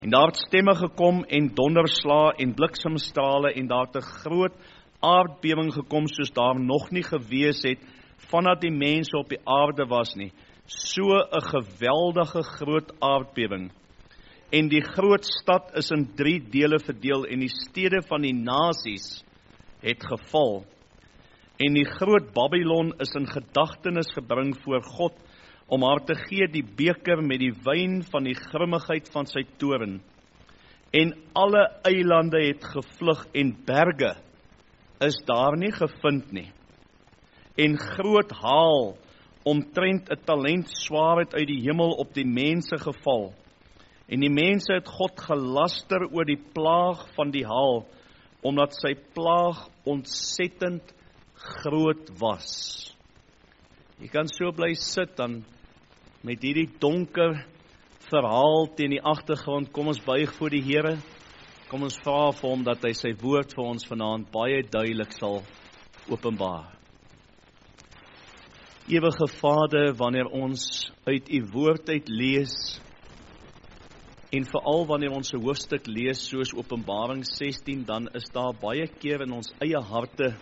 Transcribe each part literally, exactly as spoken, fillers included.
En daar het stemme gekom en donderslae en bliksemstrale en daar het 'n groot aardbewing gekom soos daar nog nie gewees het vandat die mense op die aarde was nie. So 'n geweldige groot aardbewing. En die groot stad is in drie dele verdeel en die stede van die nasies het geval. En die groot Babylon is in gedagtenis gebring voor God om haar te gee die beker met die wyn van die grimmigheid van sy toorn. En alle eilande het gevlug en berge is daar nie gevind nie. En groot haal omtrent 'n talent swaarheid uit die hemel op die mense geval. En die mense het God gelaster oor die plaag van die haal, omdat sy plaag ontsettend groot was. Jy kan so bly sit dan met hierdie donker verhaal teen die agtergrond. Kom ons buig voor die Here. Kom ons vra vir hom dat hy sy woord vir ons vanaand baie duidelik sal openbaar. Ewige Vader, wanneer ons uit u woord uit lees, en veral wanneer ons 'n hoofstuk lees soos Openbaring sestien, dan is daar baie keer in ons eie harte,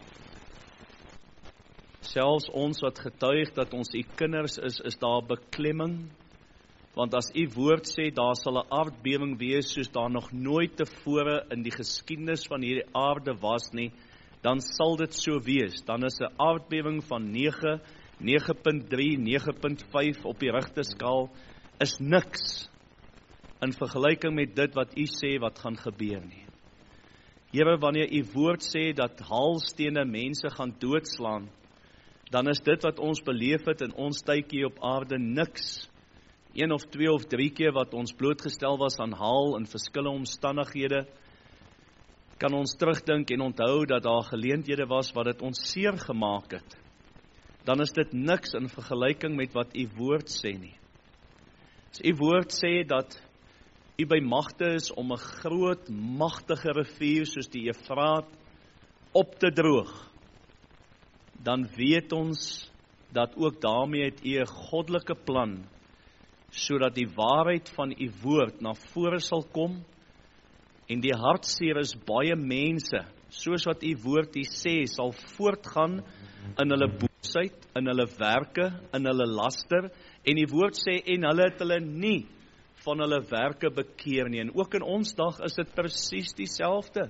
selfs ons wat getuig dat ons u kinders is, is daar beklemming, want as u woord sê, daar sal 'n aardbewing wees soos daar nog nooit tevore in die geskiedenis van hierdie aarde was nie, dan sal dit so wees. Dan is 'n aardbewing van nege, nege punt drie, nege punt vyf op die Richterskaal is niks in vergelyking met dit wat u sê wat gaan gebeur nie. Here, wanneer u woord sê dat haalstene mense gaan doodslaan, dan is dit wat ons beleef het in ons tydjie op aarde niks. Een of twee of drie keer wat ons blootgestel was aan haal in verskillende omstandighede, kan ons terugdink en onthou dat daar geleenthede was wat dit ons seer gemaak het. Dan is dit niks in vergelyking met wat u woord sê nie. As u woord sê dat u by magte is om 'n groot, magtige rivier soos die Efraat op te droog, dan weet ons dat ook daarmee het u 'n goddelike plan, sodat die waarheid van u woord na vore sal kom, en die hartseer is baie mense, soos wat u woord hier sê, sal voortgaan in hulle boosheid, in hulle werke, in hulle laster, en die woord sê, en hulle het hulle nie van hulle werke bekeer nie, en ook in ons dag is dit presies dieselfde.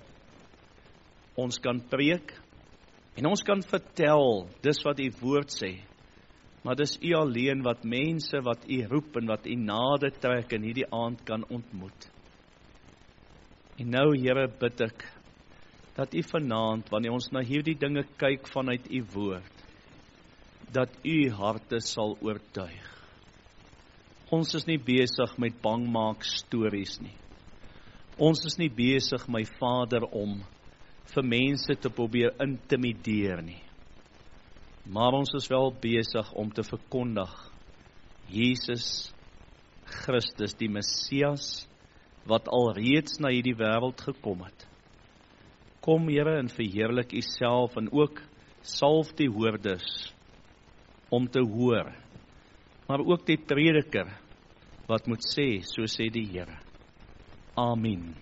Ons kan preek, en ons kan vertel, dis wat u woord sê, maar dis u alleen wat mense wat u roep en wat u nade trek in hierdie aand kan ontmoet. En nou, Here, bid ek dat u vanaand, wanneer ons na hierdie dinge kyk vanuit u woord, dat u harte sal oortuig. Ons is nie besig met bangmaak stories nie. Ons is nie besig, my Vader, om vir mense te probeer intimideer nie. Maar ons is wel besig om te verkondig Jesus Christus, die Messias, wat alreeds na hierdie wêreld gekom het. Kom, Here, en verheerlik u self, en ook salf die hoorders om te hoor, maar ook die prediker wat moet sê, so sê die Here. Amen.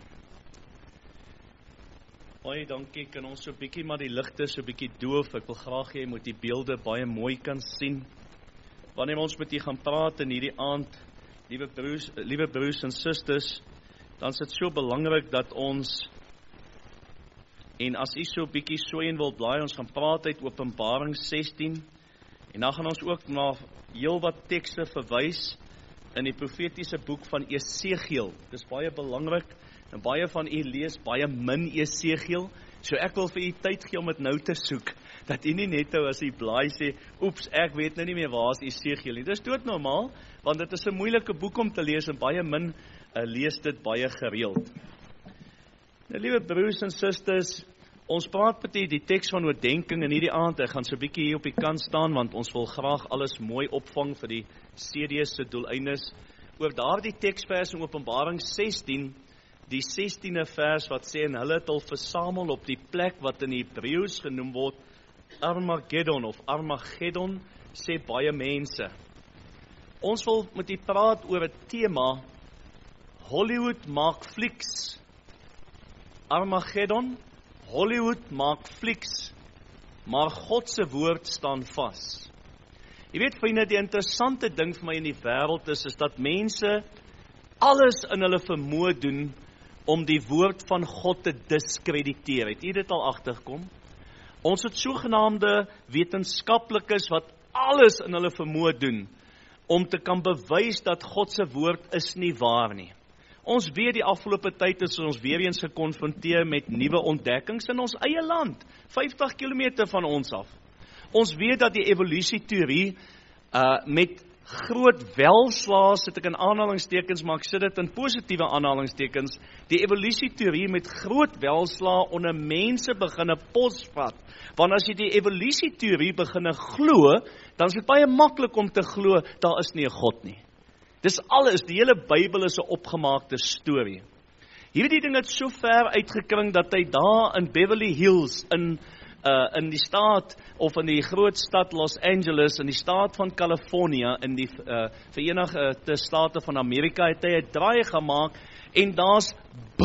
Baie dankie, kan ons so 'n bietjie maar die ligte so 'n bietjie doof. Ek wil graag hê jy moet die beelde baie mooi kan sien. Wanneer ons met u gaan praat in hierdie aand, liewe broers, liewe broers en susters, dan is dit so belangrik dat ons, en as u so 'n bietjie so en wil blaai, ons gaan praat uit Openbaring sestien, en dan gaan ons ook na heelwat tekste verwys in die profetiese boek van Esegiel. Dit is baie belangrik, en baie van u lees baie min Esegiel, so ek wil vir u tyd gee om dit nou te soek, dat u nie net nou as u blaai sê, oeps, ek weet nou nie meer waar is Esegiel nie. Dit is doodnormaal, want dit is 'n moeilike boek om te lees, en baie min uh, lees dit baie gereeld. Nou, liewe broers en susters, ons praat met die, die teks van oordenking in hierdie aand. Ek gaan so 'n bietjie hier op die kant staan, want ons wil graag alles mooi opvang vir die C D se doeleindes. Oor daardie teksvers in Openbaring sestien, die sestiende vers wat sê, en hulle het al versamel op die plek wat in Hebreëus genoem word Armageddon of Armageddon, sê baie mense. Ons wil met u praat oor 'n tema, Hollywood maak flieks. Armageddon, Hollywood maak flieks, maar God se woord staan vas. Jy weet vriende, die interessante ding vir my in die wêreld is, is dat mense alles in hulle vermoë doen om die woord van God te diskrediteer. Het jy dit al agtergekom? Ons het sogenaamde wetenskaplikes wat alles in hulle vermoë doen om te kan bewys dat God se woord is nie waar nie. Ons weet die afgelope tyd is ons weer eens gekonfronteer met nuwe ontdekkings in ons eie land, vyftig kilometer van ons af. Ons weet dat die evolusieteorie uh, met groot welslae, sit ek in aanhalingstekens, maar ek sit dit in positiewe aanhalingstekens, die evolusieteorie met groot welslae onder mense beginne posvat. Want as jy die evolusieteorie beginne glo, dan is dit baie maklik om te glo, daar is nie 'n God nie. Dis alles, die hele Bybel is 'n opgemaakte storie. Hierdie ding het so ver uitgekring dat hy daar in Beverly Hills, in, uh, in die staat, of in die groot stad Los Angeles, in die staat van California, in die uh, Verenigde State van Amerika, het hy 'n draai gemaak, en daar's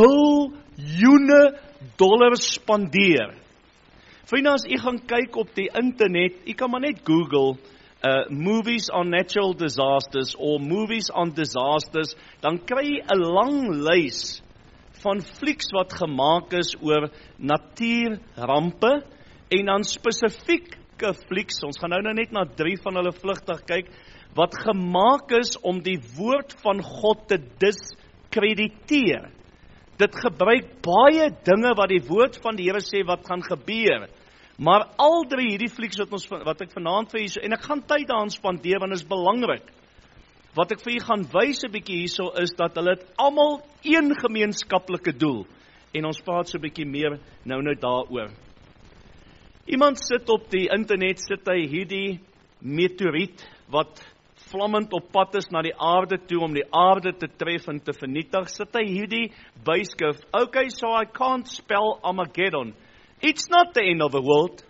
biljoene dollars spandeer. Vriende, as jy gaan kyk op die internet, jy kan maar net Google, Uh, movies on natural disasters, or movies on disasters, dan kry jy 'n lang lys van flieks wat gemaak is oor natuurrampe, en dan spesifieke flieks, ons gaan nou nou net na drie van hulle vlugtig kyk, wat gemaak is om die woord van God te diskrediteer. Dit gebruik baie dinge wat die woord van die Here sê wat gaan gebeur. Maar al drie hierdie flieks wat, ons, wat ek vanaand vir hierso, en ek gaan tyd daaraan spandeer, want dit is belangrik. Wat ek vir julle gaan wys 'n bietjie hierso is, dat hulle het almal een gemeenskaplike doel. En ons praat so 'n bietjie meer nou nou daaroor. Iemand sit op die internet, sit hy hierdie meteoriet, wat vlammend op pad is na die aarde toe, om die aarde te tref en te vernietig, sit hy hierdie byskrif, okay, so I can't spell Armageddon. It's not the end of the world.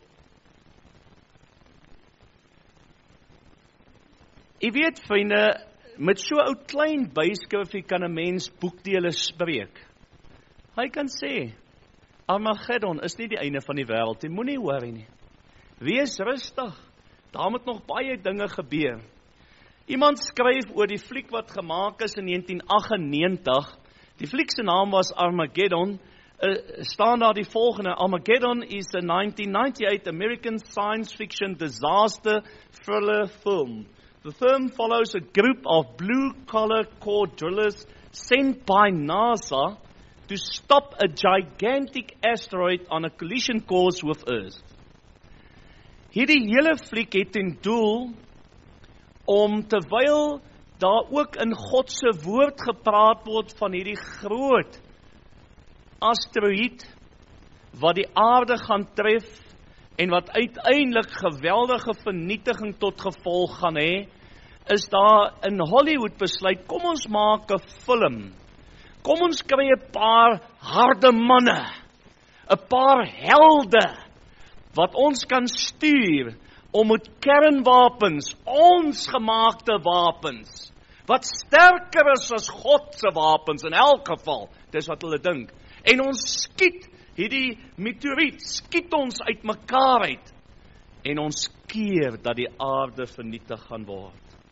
Jy weet, vriende, met so 'n ou klein byskrifie kan 'n mens boekdele spreek. Hy kan sê, Armageddon is nie die einde van die wêreld, jy moenie worry nie. Wees rustig, daar moet nog baie dinge gebeur. Iemand skryf oor die fliek wat gemaak is in negentien aggennegentig. Die fliek se naam was Armageddon. Uh, staan daar die volgende, Armageddon is a nineteen ninety-eight American science fiction disaster thriller film. The film follows a group of blue-collar core drillers sent by NASA to stop a gigantic asteroid on a collision course with Earth. Hierdie hele fliek het ten doel om, terwyl daar ook in God se woord gepraat word van hierdie groot asteroïde wat die aarde gaan tref en wat uiteindelik geweldige vernietiging tot gevolg gaan hê, is daar in Hollywood besluit, kom ons maak 'n film. Kom ons kry 'n paar harde manne, 'n paar helde wat ons kan stuur om met kernwapens, ons gemaakte wapens, wat sterker is as God se wapens in elk geval, dis wat hulle dink. En ons skiet hierdie meteoriet, skiet ons uit mekaar uit, en ons keer dat die aarde vernietig gaan word.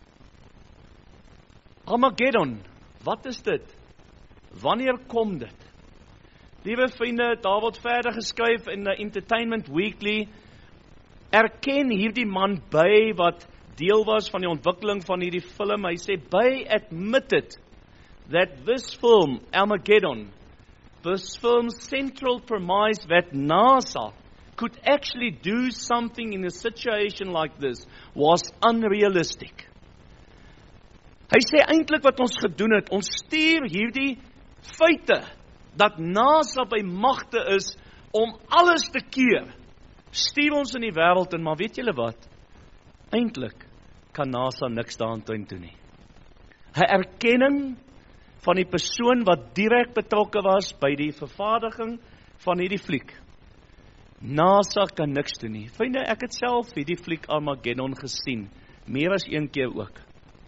Armageddon, wat is dit? Wanneer kom dit? Liewe vriende, daar word verder geskryf in the Entertainment Weekly, erken hierdie man by wat deel was van die ontwikkeling van hierdie film. Hy sê, by admitted that this film, Armageddon, this film's central premise that NASA could actually do something in a situation like this was unrealistic. Hy sê eintlik wat ons gedoen het, ons stuur hierdie feite dat NASA by magte is om alles te keer, stuur ons in die wêreld in, maar weet julle wat? Eintlik kan NASA niks daaraan doen nie. 'n Erkenning van die persoon wat direk betrokke was by die vervaardiging van hierdie fliek. NASA kan niks doen nie. Vriende, ek het self hierdie fliek Armageddon gesien, meer as een keer ook.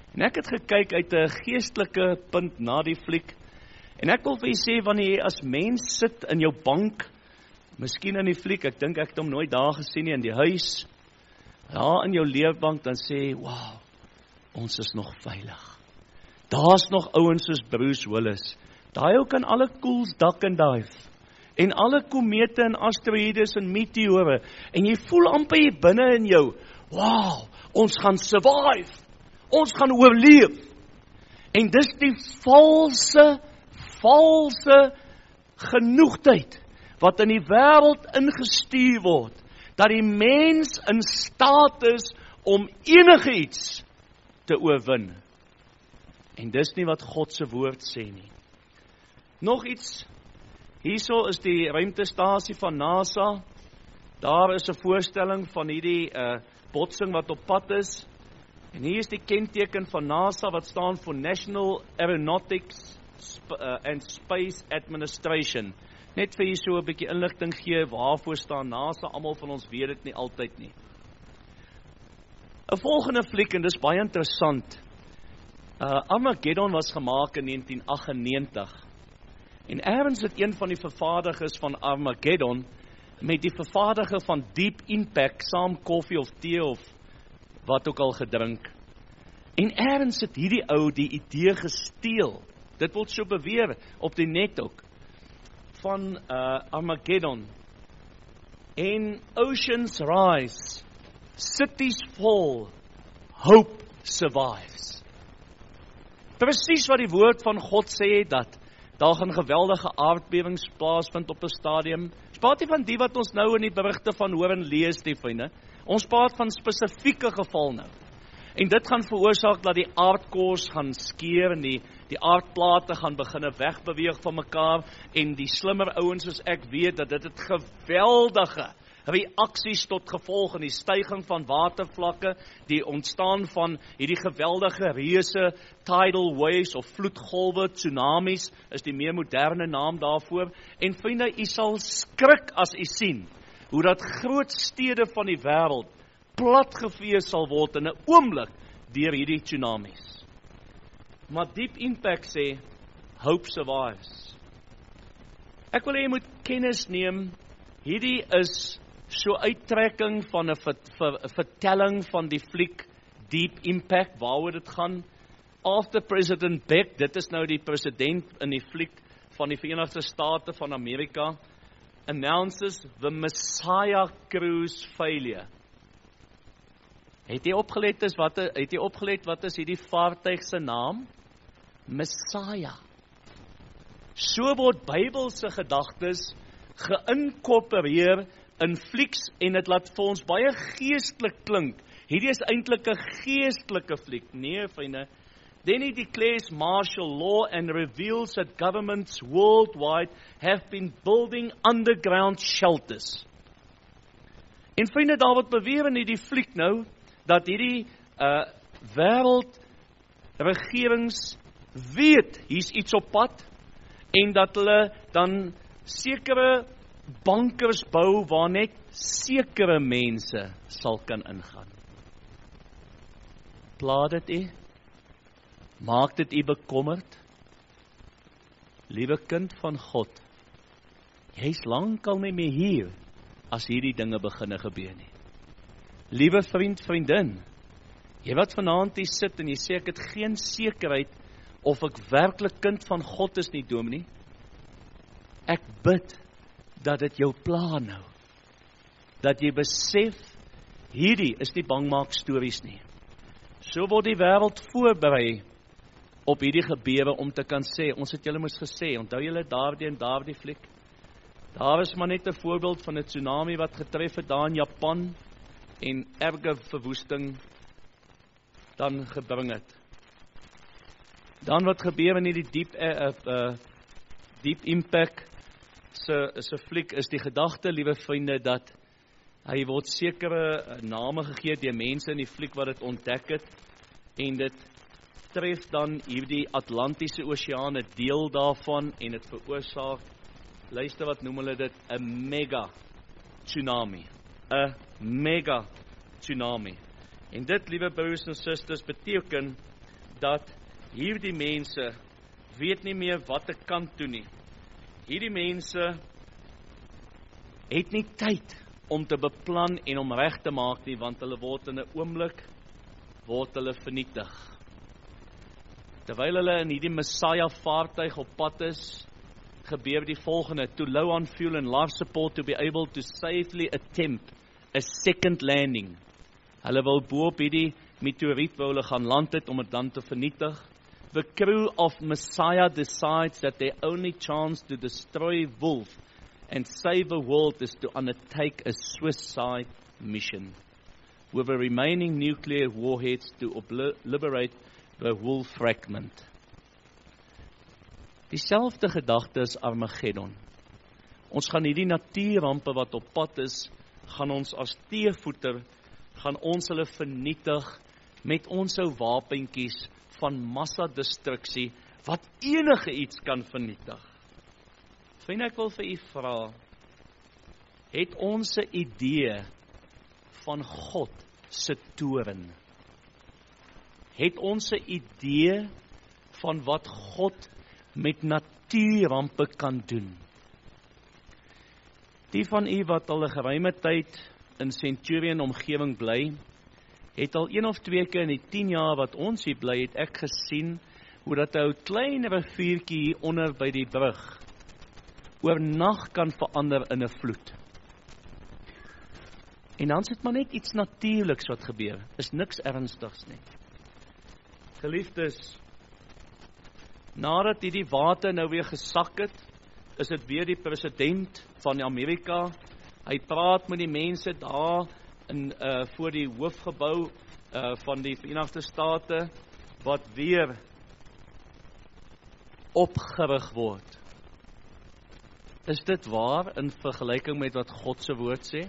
En ek het gekyk uit 'n geestelike punt na die fliek. En ek wil vir julle sê, wanneer jy as mens sit in jou bank, miskien in die fliek, ek dink ek het hom nooit daar gesien nie, in die huis, daar in jou leefbank, dan sê, wow, ons is nog veilig. Daar's nog ouens soos Bruce Willis. Daai ou kan alle koels dak en dive. En alle komete en asteroïdes en meteore. En jy voel amper hier binne in jou, wow, ons gaan survive. Ons gaan oorleef. En dis die valse, valse genoegdheid wat in die wêreld ingestuur word, dat die mens in staat is om enige iets te oorwin. En dis nie wat God se woord sê nie. Nog iets, hierso is die ruimtestasie van NASA, daar is 'n voorstelling van hierdie uh, botsing wat op pad is, en hier is die kenteken van NASA wat staan vir National Aeronautics Sp- uh, and Space Administration. Net vir hier so 'n bietjie inligting gee, waarvoor staan NASA, almal van ons weet dit nie altyd nie. 'n Volgende fliek, en dis baie interessant, uh, Armageddon was gemaak in negentien aggennegentig, en ergens het een van die vervaardigers van Armageddon met die vervaardiger van Deep Impact saam koffie of tee of wat ook al gedrink. En ergens het hierdie ou die idee gesteel, dit word so beweer op die net ook, van uh, Armageddon. En oceans rise, cities fall, hope survives. Presies wat die woord van God sê, dat daar gaan geweldige aardbewings plaasvind op 'n stadium. Spraak nie van die wat ons nou in die berigte van hoor en lees, die vriende. Ons praat van spesifieke geval nou. En dit gaan veroorsaak dat die aardkors gaan skeer en die, die aardplate gaan beginne wegbeweeg van mekaar, en die slimmer ouens soos ek weet dat dit het geweldige reaksies tot gevolg in die styging van watervlakke, die ontstaan van hierdie geweldige reuse tidal waves of vloedgolwe, tsunamies is die meer moderne naam daarvoor. En vriende, u sal skrik as u sien hoe dat groot stede van die wêreld platgevee sal word in 'n oomblik deur hierdie tsunamies. Maar Deep Impact sê, hope survives. Ek wil hê jy moet kennis neem, hierdie is so uittrekking van 'n vertelling van die fliek Deep Impact, waaroor dit gaan. After President Beck, dit is nou die president in die fliek van die Verenigde State van Amerika, announces the Messiah cruise failure. Het jy opgelet is wat het jy opgelet wat is hierdie vaartuig se naam? Messiah. So word Bybelse gedagtes geïnkorporeer in flieks, en dit laat vir ons baie geestelik klink. Hierdie is eintlik 'n geestelike fliek. Nee, vriende. Then he declares martial law and reveals that governments worldwide have been building underground shelters. En vriende, daar word beweer in hierdie fliek nou, dat hierdie uh, wêreldregerings weet, hier's iets op pad, en dat hulle dan sekere bankers bou waar net sekere mense sal kan ingaan. Pla dit u? Maak dit u bekommerd? Liewe kind van God, jy's lankal nie meer hier as hierdie dinge beginne gebeur nie. Liewe vriend, vriendin, jy wat vanaand hier sit en jy sê ek het geen sekerheid of ek werklik kind van God is nie, dominee. Ek bid dat dit jou pla nou. Dat jy besef, hierdie is nie bangmaak stories nie. So word die wêreld voorberei op hierdie gebeure om te kan sê, ons het julle moes gesê, onthou julle daardie en daardie fliek? Daar is maar net 'n voorbeeld van 'n tsunami wat getref het daar in Japan en erge verwoesting dan gebring het. Dan wat gebeur in hierdie diep uh, uh, Deep Impact se se fliek is die gedagte, liewe vriende, dat hy word sekere name gegee deur mense in die fliek wat dit ontdek het, en dit tref dan hierdie Atlantiese Oseaan, 'n deel daarvan, en dit veroorsaak, luister wat noem hulle dit, 'n mega tsunami. 'n mega tsunami. En dit, liewe broers en susters, beteken dat hierdie mense weet nie meer wat ek kan doen nie. Hierdie mense het nie tyd om te beplan en om reg te maak nie, want hulle word in 'n oomblik word hulle vernietig. Terwyl hulle in hierdie Messiah vaartuig op pad is, gebeur die volgende: to low on fuel and life support to be able to safely attempt a second landing. Hulle wil bo op hierdie meteoriet wou hulle gaan land het om dit dan te vernietig. The crew of Messiah decides that their only chance to destroy Wolf and save the world is to undertake a suicide mission with the remaining nuclear warheads to obli- liberate the Wolf fragment. Dieselfde gedagte is Armageddon. Ons gaan hierdie natuurrampe wat op pad is, gaan ons as teervoeter, gaan ons hulle vernietig met ons ou wapentjies van massadestruksie, wat enige iets kan vernietig. Vriende, ek wil vir u vra, het ons 'n idee van God se toren? Het ons 'n idee van wat God met natuurrampe kan doen? Die van u wat al 'n geruime tyd in Centurion omgewing bly, het al een of twee keer in die tien jaar wat ons hier bly, het ek gesien hoe dat 'n klein riviertjie hier onder by die brug oornag kan verander in 'n vloed. En dan sit maar net iets natuurliks wat gebeur. Is niks ernstigs nie. Geliefdes, nadat hierdie water nou weer gesak het, is dit weer die president van Amerika. Hy praat met die mense daar in uh, voor die hoofgebou uh, van die Verenigde State, wat weer opgerig word. Is dit waar in vergelyking met wat God se woord sê?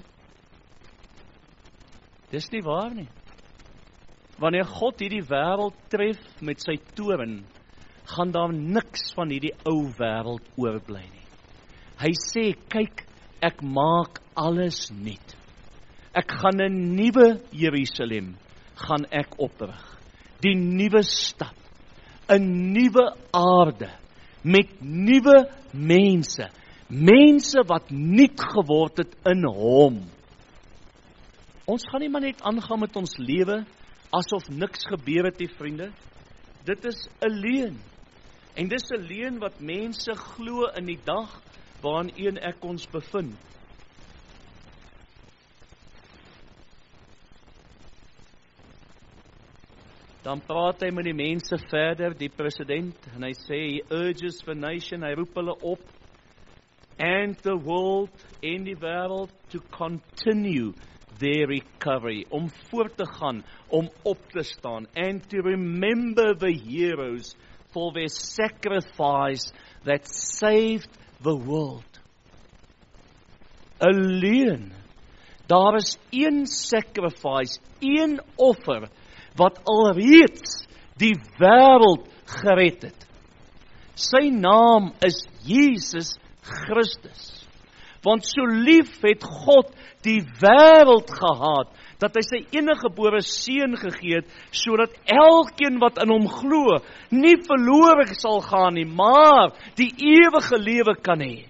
Dis nie waar nie. Wanneer God hierdie wêreld tref met sy toorn, gaan daar niks van hierdie ou wêreld oorbly nie. Hy sê, kyk, ek maak alles nuut. Ek gaan 'n nuwe Jerusalem gaan ek oprig. Die nuwe stad, 'n nuwe aarde met nuwe mense, mense wat nuut geword het in hom. Ons gaan nie maar net aangaan met ons lewe asof niks gebeur het, die vriende. Dit is 'n leuen. En dis 'n leuen wat mense glo in die dag waarin ek ons bevind. Dan praat hy met die mense verder, die president, en hy sê, he urges the nation, hy roep hulle op, and the world, en die wêreld, to continue their recovery, om voort te gaan, om op te staan, and to remember the heroes for their sacrifice that saved the world. 'n leuen. Daar is een sacrifice, een offer, wat alreeds die wêreld gered het. Sy naam is Jesus Christus. Want so lief het God die wêreld gehad, dat hy sy eniggebore seun gegee het, sodat elkeen wat in hom glo, nie verlore sal gaan nie, maar die ewige lewe kan hê.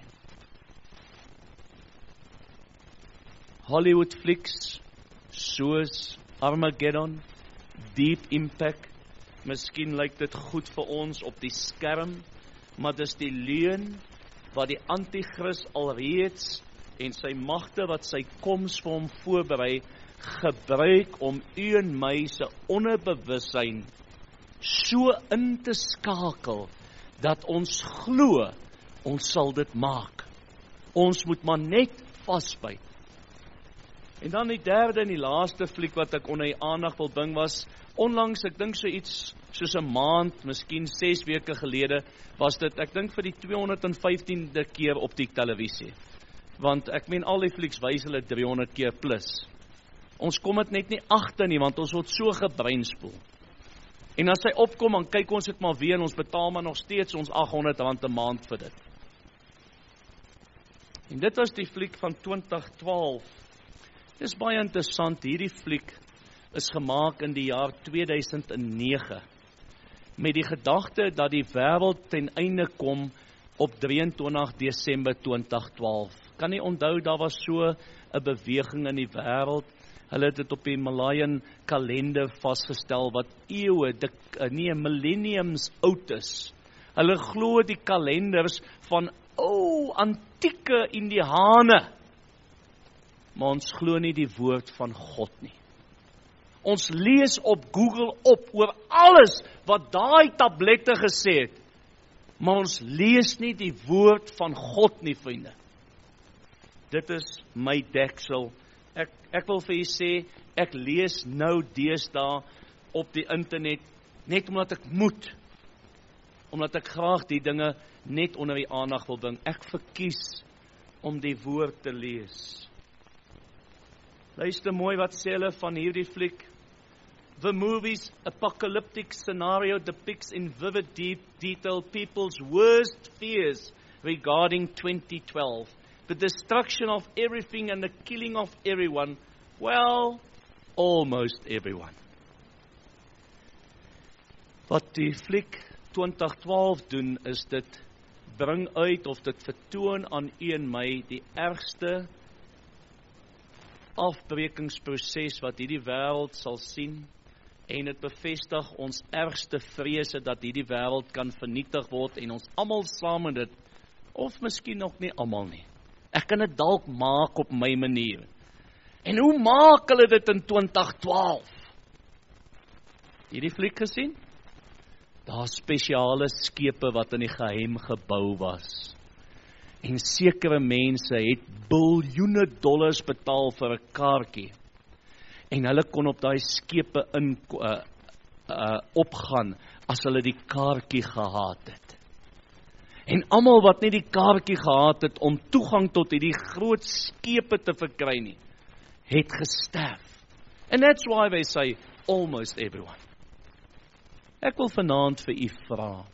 Hollywood flicks, soos Armageddon, Deep Impact, miskien lyk dit goed vir ons op die skerm, maar dis die leuen wat die antichrist alreeds en sy magte wat sy koms vir hom voorberei, gebruik om u en my se onderbewussyn so in te skakel, dat ons glo, ons sal dit maak. Ons moet maar net vasbyt. En dan die derde en die laaste fliek wat ek onder die aandag wil bring was, onlangs, ek dink so iets soos 'n maand, miskien ses weke gelede, was dit, ek dink vir die tweehonderd en vyftiende keer op die televisie. Want ek meen al die flieks wys hulle driehonderd keer plus. Ons kom dit net nie agter nie, want ons word so gebreinspoel. En as hy opkom, dan kyk ons dit maar weer, en ons betaal maar nog steeds ons aghonderd rand 'n maand vir dit. En dit was die fliek van twintig twaalf. Dit is baie interessant, hierdie fliek is gemaak in die jaar twee duisend nege. met die gedagte dat die wêreld ten einde kom op drieëntwintig Desember twintig twaalf. Kan nie onthou, daar was so 'n beweging in die wêreld. Hulle het dit op die Malayan kalender vasgestel wat eeue, dik, nee, millenniums oud is. Hulle glo die kalenders van ou antieke Indiane. Maar ons glo nie die woord van God nie. Ons lees op Google op oor alles wat daai tablette gesê het. Maar ons lees nie die woord van God nie, vriende. Dit is my deksel. Ek, ek wil vir u sê, ek lees nou deesdae op die internet, net omdat ek moet. Omdat ek graag die dinge net onder die aandag wil bring. Ek verkies om die woord te lees. Luister mooi wat sê hulle van hierdie fliek. The movie's apocalyptic scenario depicts in vivid deep detail people's worst fears regarding twenty twelve. The destruction of everything and the killing of everyone. Well, almost everyone. Wat die fliek twintig twaalf doen, is dit bring uit of dit vertoon aan u en my die ergste afbrekingsproses wat hierdie wêreld sal sien, en dit bevestig ons ergste vrese dat hierdie wêreld kan vernietig word en ons almal saam met dit, of miskien nog nie almal nie. Ek kan dit dalk maak op my manier. En hoe maak hulle dit in twintig twaalf? Hierdie fliek gesien? Daar spesiale skepe wat in die geheim gebou was. En sekere mense het biljoene dollars betaal vir 'n kaartjie. En hulle kon op daai skepe in uh, uh, opgaan as hulle die kaartjie gehad het. En almal wat nie die kaartjie gehad het om toegang tot hierdie groot skepe te verkry nie, het gesterf. And that's why they say almost everyone. Ek wil vanaand vir u vra,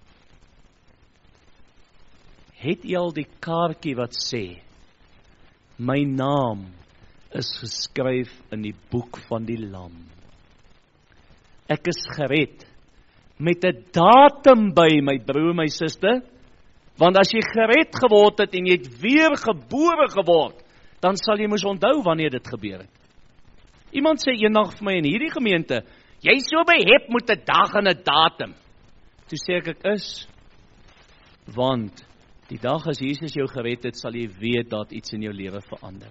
het u al die kaartjie wat sê, my naam is geskryf in die boek van die Lam. Ek is gered, met 'n datum by, my broer, my suster, want as jy gered geword het, en jy het weer gebore geword, dan sal jy moes onthou wanneer dit gebeur het. Iemand sê eendag vir my in hierdie gemeente, jy is so behep met 'n dag en 'n datum. Toe sê ek, ek is, want die dag as Jesus jou gered het, sal jy weet dat iets in jou lewe verander.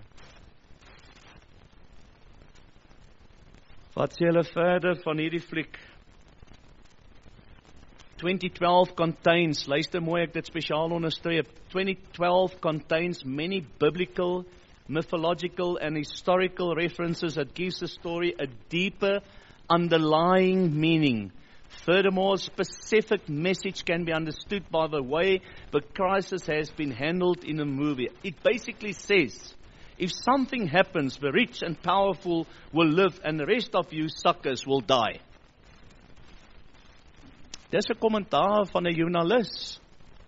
Wat sê hulle verder van hierdie fliek? twenty twelve contains, luister mooi, ek dit spesiaal onderstreep, twenty twelve contains many biblical, mythological and historical references that gives the story a deeper underlying meaning. Furthermore, a specific message can be understood by the way the crisis has been handled in a movie. It basically says, if something happens, the rich and powerful will live and the rest of you suckers will die. Dis 'n kommentaar van 'n joernalis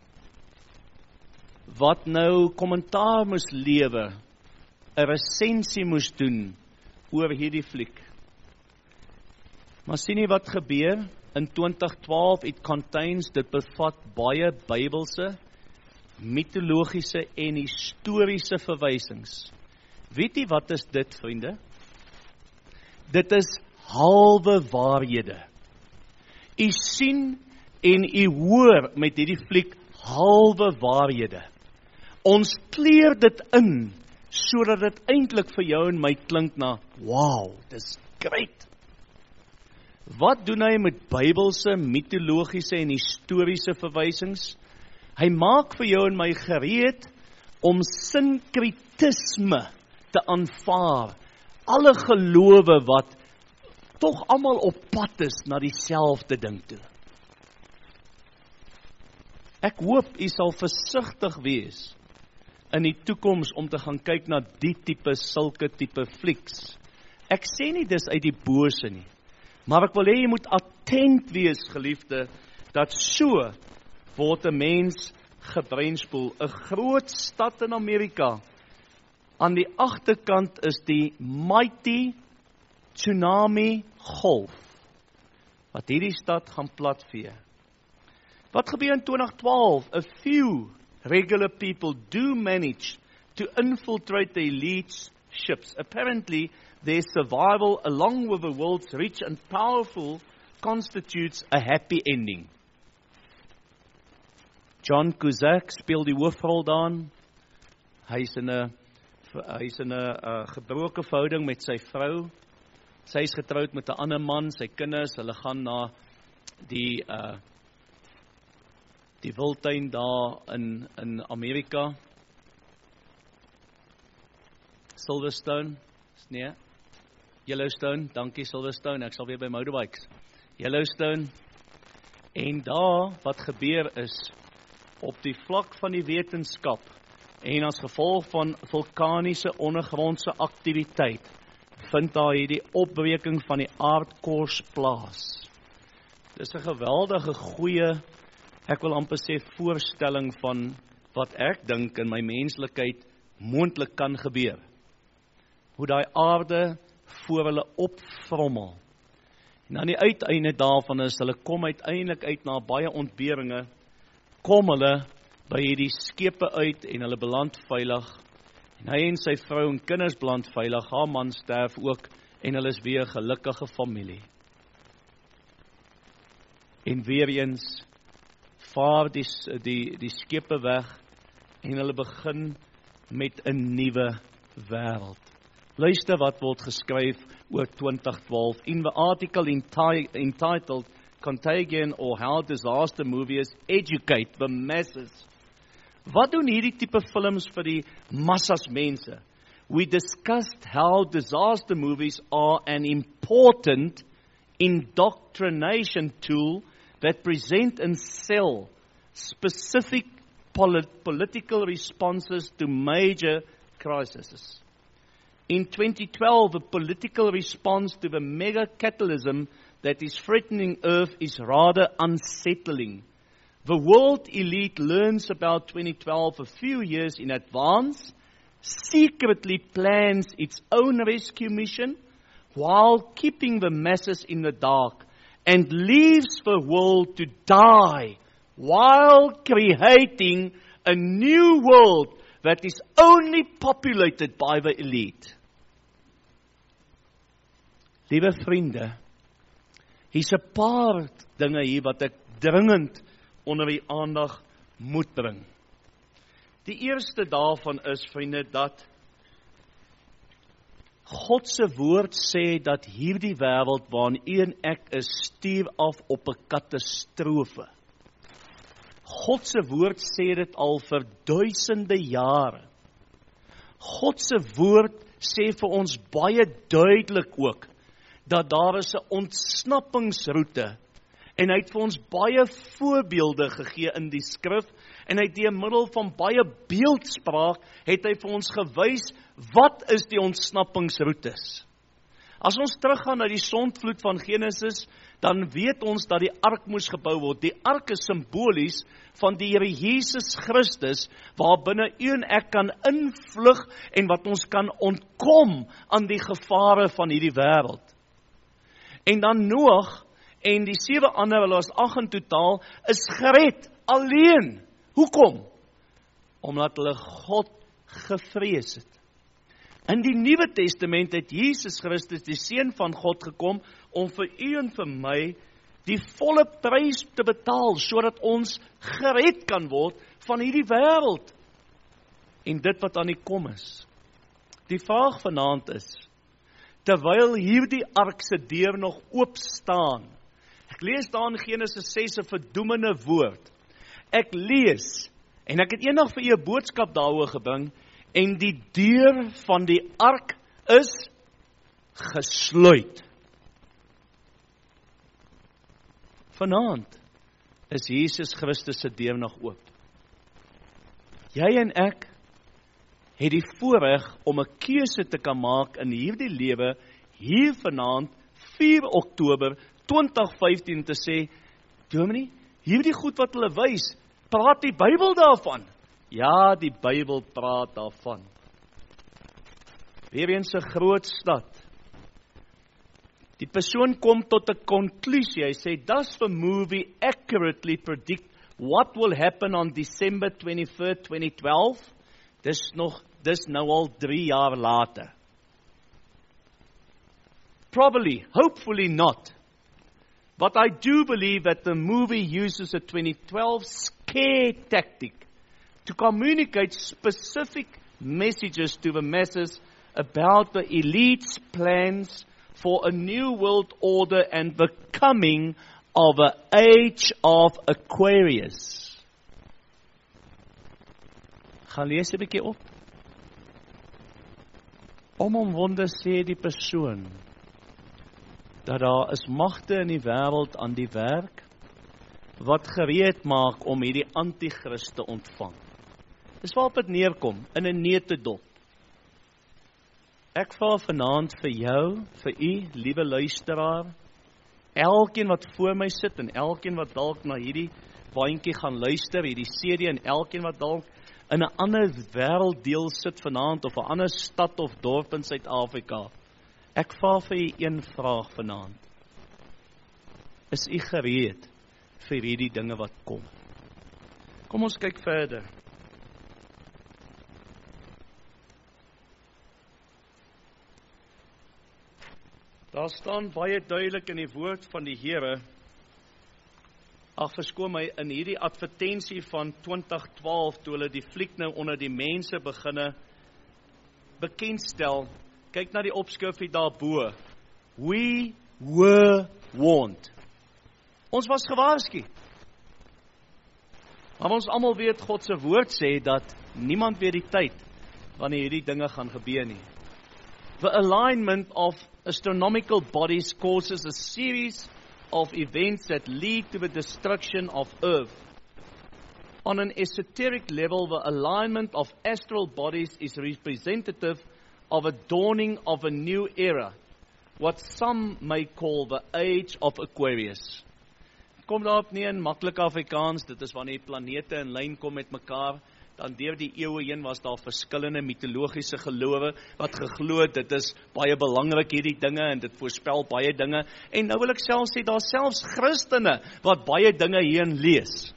wat nou kommentaar moes lewer, 'n resensie moes doen oor hierdie fliek. Maar sien jy wat gebeur? In twintig twaalf, it contains, dit bevat baie Bybelse, mitologiese en historiese verwysings. Weet jy wat is dit, vriende? Dit is halwe waarhede. U sien en u hoor met hierdie fliek halwe waarhede. Ons kleer dit in, sodat dit eintlik vir jou en my klink na, wow, dis great. Wat doen hy met Bybelse, mitologiese en historiese verwysings? Hy maak vir jou en my gereed om sinkritisme te aanvaar. Alle gelowe wat tog almal op pad is na dieselfde ding toe. Ek hoop u sal versigtig wees in die toekoms om te gaan kyk na die tipe, sulke tipe flieks. Ek sê nie dis uit die bose nie, maar ek wil hê jy moet attent wees, geliefde, dat so word 'n mens gebreinspoel. 'n Groot stad in Amerika, aan die agterkant is die mighty tsunami golf, wat hierdie stad gaan platvee. Wat gebeur in twenty twelve? A few regular people do manage to infiltrate the elite's ships. Apparently, their survival, along with the world's rich and powerful, constitutes a happy ending. John Cusack speel die hoofrol daan. Hy is in 'n hy is in 'n uh, gebroke verhouding met sy vrou. Sy is getroud met 'n ander man, sy kinders, hulle gaan na die uh, die wildtuin daar in in Amerika. Silverstone, nee, Yellowstone, dankie Silverstone, ek sal weer by motorbikes. Yellowstone, en daar wat gebeur is, op die vlak van die wetenskap, en as gevolg van vulkaniese ondergrondse aktiwiteit, vind daar hierdie opbreking van die aardkors plaas. Dis 'n geweldige goeie, ek wil amper sê voorstelling van wat ek dink in my menslikheid moontlik kan gebeur. Hoe daai aarde voor hulle opvrommel. En aan die uiteinde daarvan is, hulle kom uiteindelik uit na baie ontberinge, kom hulle by hierdie skepe uit en hulle beland veilig. En hy en sy vrou en kinders beland veilig, haar man sterf ook en hulle is weer 'n gelukkige familie. En weer eens vaar die, die, die skepe weg en hulle begin met 'n nuwe wêreld. Luister wat word geskryf oor twenty twelve in the article entitled Contagion or How Disaster Movies Educate the Masses. Wat doen hierdie tipe films vir die massas mense? We discussed how disaster movies are an important indoctrination tool that present and sell specific polit- political responses to major crises. In twenty twelve, the political response to the mega catalysm that is threatening Earth is rather unsettling. The world elite learns about twenty twelve a few years in advance, secretly plans its own rescue mission, while keeping the masses in the dark, and leaves the world to die, while creating a new world that is only populated by the elite. Liewe vriende, hier's 'n paar dinge hier wat ek dringend onder die aandag moet bring. Die eerste daarvan is, vriende, dat God se woord sê dat hierdie wêreld waarin u en ek is, stuur af op 'n katastrofe. God se woord sê dit al vir duisende jare. God se woord sê vir ons baie duidelik ook, dat daar is 'n ontsnappingsroete, en hy het vir ons baie voorbeelde gegee in die skrif, en hy het deur middel van baie beeldspraak, het hy vir ons gewys, wat is die ontsnappingsroetes? As ons teruggaan na die sondvloed van Genesis, dan weet ons dat die ark moes gebou word. Die ark is simbolies van die Here Jesus Christus, waarbinne u en ek kan invlug, en wat ons kan ontkom aan die gevare van hierdie wêreld. En dan Noag en die sewe ander, hulle was agt in totaal, is gered, alleen. Hoekom? Omdat hulle God gevrees het. In die Nuwe Testament het Jesus Christus, die Seun van God, gekom om vir u en vir my die volle prys te betaal, sodat ons gered kan word van hierdie wêreld en dit wat aan die kom is. Die vraag vanaand is, terwyl hierdie ark se deur nog oop staan, ek lees daar in Genesis ses 'n verdoemende woord. Ek lees, en ek het eendag vir u 'n boodskap daaroor gebring, en die deur van die ark is gesluit. Vanaand is Jesus Christus se deur nog oop. Jy en ek het die voorreg om 'n keuse te kan maak in hierdie lewe, hier vanaand, vier Oktober twintig vyftien, te sê, Dominee, hierdie goed wat hulle wys, praat die Bybel daarvan? Ja, die Bybel praat daarvan. Weer eens 'n groot stad. Die persoon kom tot 'n konklusie. Hy sê, does the movie accurately predict what will happen on December twenty-third, twenty twelve? Dis nog, dis nou al drie jaar later. Probably, hopefully not. But I do believe that the movie uses a twenty twelve scare tactic to communicate specific messages to the masses about the elite's plans for a new world order and the coming of an age of Aquarius. Gaan lees 'n bietjie op. Omomwonde sê die persoon dat daar is magte in die wêreld aan die werk wat gereed maak om hierdie anti-Christ te ontvang. Dis waarop dit neerkom, in 'n neutedop. Ek vra vanaand vir jou, vir u, liewe luisteraar, elkeen wat voor my sit en elkeen wat dalk na hierdie bandjie gaan luister, hierdie C D, en elkeen wat dalk in 'n ander wêrelddeel sit vanaand of 'n ander stad of dorp in Suid-Afrika. Ek vra vir u een vraag vanaand. Is u gereed vir hierdie dinge wat kom? Kom ons kyk verder. Daar staan baie duidelik in die woord van die Here, ag verskoon my, in hierdie advertensie van twintig twaalf, toe hulle die fliek nou onder die mense beginne bekendstel, kyk na die opskrif hier daarbo. We were warned. Ons was gewaarsku. Maar ons almal weet, God se woord sê dat niemand weet die tyd wanneer hierdie dinge gaan gebeur nie. The alignment of astronomical bodies causes a series of events that lead to the destruction of Earth. On an esoteric level, the alignment of astral bodies is representative of a dawning of a new era, what some may call the age of Aquarius. Kom daarop nie in maklike Afrikaans, dit is wanneer die planete in lyn kom met mekaar, dan deur die eeue heen was daar verskillende mitologiese gelowe, wat geglo het, dit is baie belangrik hierdie dinge, en dit voorspel baie dinge, en nou wil ek self sê, daar selfs Christene, wat baie dinge hierin lees.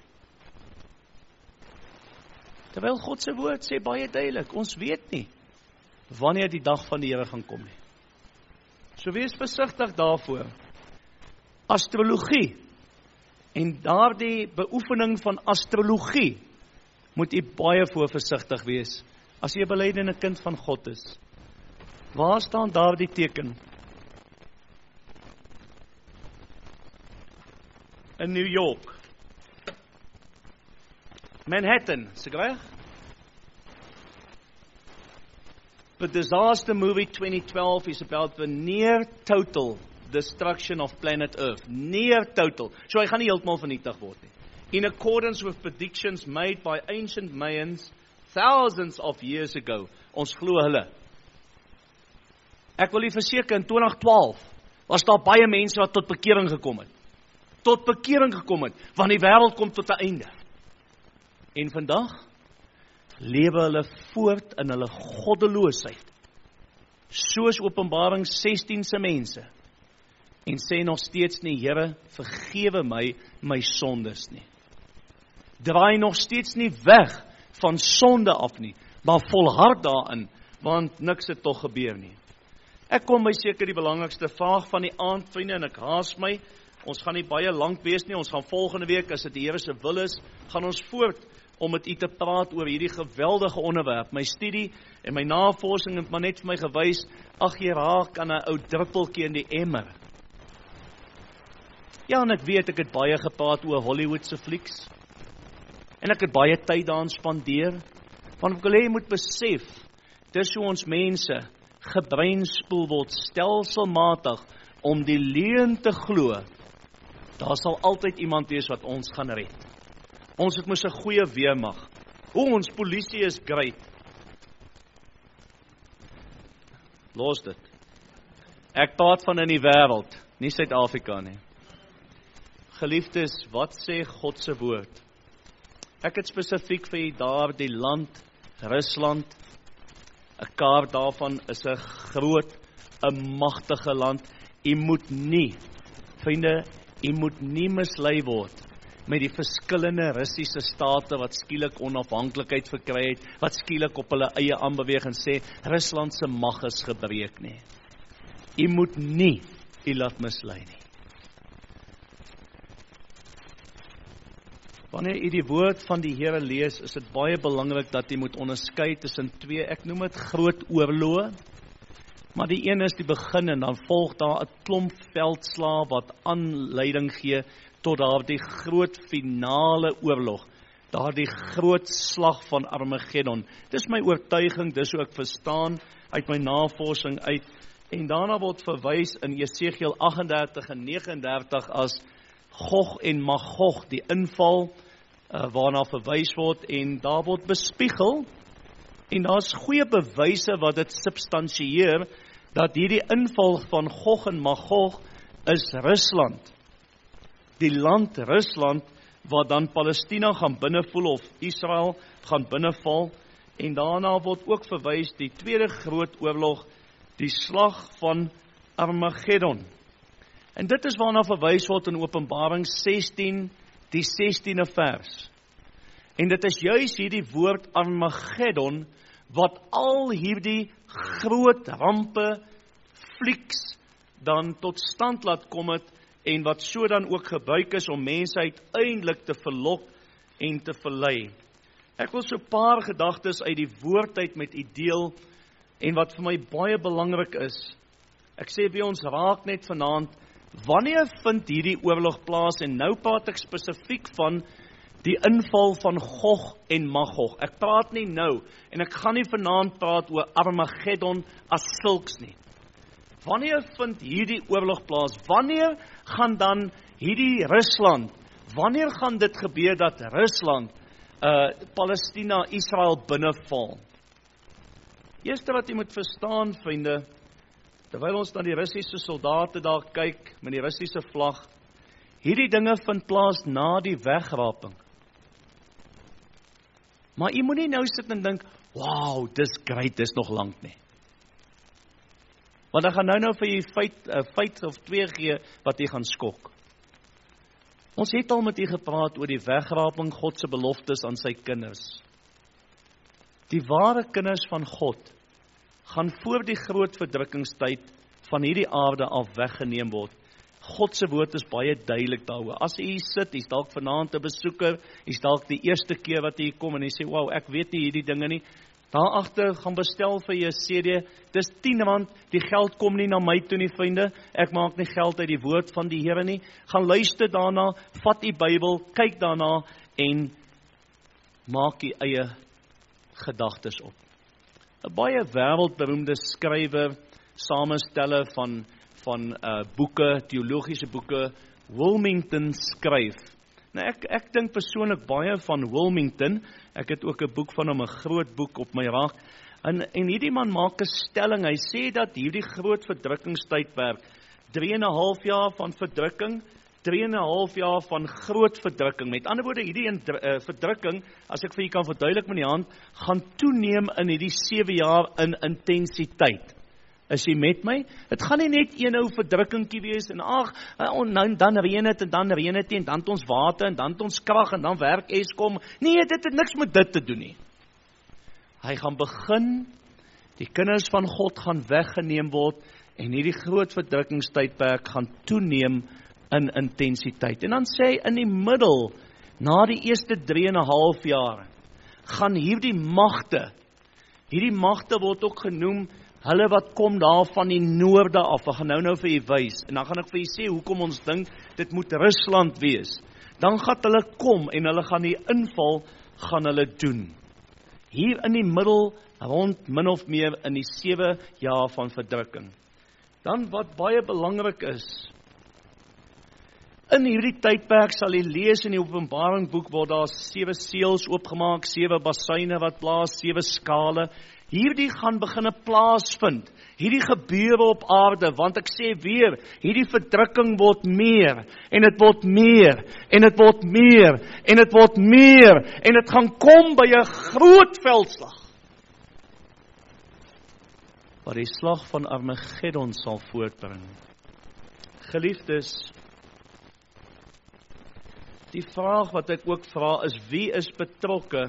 Terwyl God se woord sê baie duidelik, ons weet nie, wanneer die dag van die Here gaan kom nie. So wees versigtig daarvoor. Astrologie, en daardie beoefening van astrologie, moet u baie voorversigtig wees, as u 'n belydende kind van God is. Waar staan daardie teken? In New York. Manhattan, is ek reg? The disaster movie twenty twelve is about the near total destruction of planet Earth. Near total. So hy gaan nie heeltemal vernietig word nie. In accordance with predictions made by ancient Mayans thousands of years ago. Ons glo hulle. Ek wil u verseker, in twintig twaalf was daar baie mense wat tot bekering gekom het. Tot bekering gekom het, want die wêreld kom tot 'n einde. En vandag lewe hulle voort in hulle goddeloosheid. Soos Openbaring sestien se mense. En sê nog steeds nie, Here, vergewe my my sondes nie. Draai nog steeds nie weg van sonde af nie, maar volhard daarin, want niks het tog gebeur nie. Ek kom by seker die belangrikste vraag van die aand, vriende, en ek haas my. Ons gaan nie baie lank wees nie, ons gaan volgende week, as dit die Here se wil is, gaan ons voort om met u te praat oor hierdie geweldige onderwerp. My studie en my navorsing het maar net vir my gewys, ag jy raak aan 'n ou druppeltjie in die emmer. Ja, en ek weet, ek het baie gepraat oor Hollywoodse flieks, en ek het baie tyd daaraan spandeer, want ek wil hê jy moet besef, dis hoe ons mense gebreinspoel word stelselmatig om die leuen te glo. Daar sal altyd iemand wees wat ons gaan red. Ons het mos 'n goeie weermag. O, ons polisie is great. Los dit. Ek praat van in die wêreld, nie Suid-Afrika nie. Geliefdes, wat sê God se woord? Ek het spesifiek vir julle daar die land, Rusland, 'n kaart daarvan is 'n groot, 'n magtige land. U moet nie, vriende, u moet nie mislei word met die verskillende Russiese state wat skielik onafhanklikheid verkry het, wat skielik op hulle eie aanbeweeg en sê, Rusland se mag is gebreek nie. U moet nie u laat mislei nie. Wanneer u die woord van die Here lees, is dit baie belangrik dat u moet onderskei tussen twee, ek noem dit groot oorloë, maar die een is die begin en dan volg daar 'n klomp veldslae wat aanleiding gee tot daardie groot finale oorlog, daardie groot slag van Armageddon. Dis my oortuiging, dis hoe ek verstaan uit my navorsing uit, en daarna word verwys in Jesegiel agt en dertig en nege en dertig as Gog en Magog, die inval uh, waarna verwys word, en daar word bespiegel, en daar's goeie bewyse wat dit substantieer, dat hierdie inval van Gog en Magog is Rusland. Die land Rusland, wat dan Palestina gaan binnevoel, of Israel gaan binneval, en daarna word ook verwys die tweede groot oorlog, die slag van Armageddon. En dit is waarna verwys word in Openbaring sestien, die sestiende vers. En dit is juis hierdie woord Armageddon, wat al hierdie groot rampe, flieks, dan tot stand laat kom het, en wat so dan ook gebruik is om mense uiteindelik te verlok en te verlei. Ek wil so 'n paar gedagtes uit die woord uit met u deel, en wat vir my baie belangrik is. Ek sê vir ons raak net vanaand, wanneer vind hierdie oorlog plaas, en nou praat ek spesifiek van die inval van Gog en Magog. Ek praat nie nou, en ek gaan nie vanaand praat oor Armageddon as sulks nie. Wanneer vind hierdie oorlog plaas? Wanneer gaan dan hierdie Rusland, wanneer gaan dit gebeur dat Rusland, uh, Palestina, Israel binneval? Eerste wat jy moet verstaan, vriende, terwyl ons na die Russiese soldate daar kyk, met die Russiese vlag, hierdie dinge vind plaas na die wegraping. Maar jy moet nie nou sit en dink, wow, dis great, dis nog lank nie. Want ek gaan nou nou vir jy feit, uh, feit of twee gee, wat jy gaan skok. Ons het al met jy gepraat oor die wegraping, God se beloftes aan sy kinders. Die ware kinders van God, gaan voor die groot verdrukkingstyd van hierdie aarde af weggeneem word. God se woord is baie duidelik daaroor. As jy hier sit, jy's dalk vanaand 'n besoeker, jy's dalk die eerste keer wat jy hier kom en jy sê, wow, ek weet nie hierdie dinge nie. Daar agter gaan bestel vir jou C D, dis tien rand, die geld kom nie na my toe nie, vriende. Ek maak nie geld uit die woord van die Here nie. Gaan luister daarna, vat die Bybel, kyk daarna en maak die eie gedagtes op. 'n Baie wêreldberoemde skrywer, samesteller van van uh, boeke, teologiese boeke, Wilmington skryf. Nou ek ek dink persoonlik baie van Wilmington. Ek het ook 'n boek van hom, 'n groot boek op my rak. En en hierdie man maak 'n stelling. Hy sê dat hierdie groot verdrukkingstydperk, drie en 'n half jaar van verdrukking, drie en 'n half jaar van groot verdrukking. Met ander woorde, hierdie uh, verdrukking, as ek vir julle kan verduidelik met die hand, gaan toeneem in hierdie sewe jaar in intensiteit. Is jy met my? Het gaan nie net een ou verdrukkingkie wees, en ag, dan, dan reën het, en dan reën het, en dan het ons water, en dan het ons krag, en dan werk Eskom. Nee, dit het niks met dit te doen nie. Hy gaan begin, die kinders van God gaan weggeneem word, en hierdie groot verdrukkingstydperk gaan toeneem in intensiteit. En dan sê hy, in die middel, na die eerste drie en 'n half jaar, gaan hierdie magte, hierdie magte word ook genoem, hulle wat kom daar van die noorde af, ek gaan nou nou vir jy wys, en dan gaan ek vir jy sê, hoekom ons dink, dit moet Rusland wees. Dan gaan hulle kom, en hulle gaan die inval, gaan hulle doen. Hier in die middel, rond min of meer, in die sewe jaar van verdrukking. Dan wat baie belangrik is, in hierdie tydperk sal jy lees in die Openbaringboek, word daar sewe seels oopgemaak, sewe basyne wat plaas, sewe skale. Hierdie gaan beginne plaasvind, hierdie gebeure op aarde, want ek sê weer, hierdie verdrukking word meer, en dit word meer, en dit word meer, en dit word meer, en dit gaan kom by 'n groot veldslag, wat die slag van Armageddon sal voortbring. Geliefdes, Die vraag wat ek ook vra is, wie is betrokke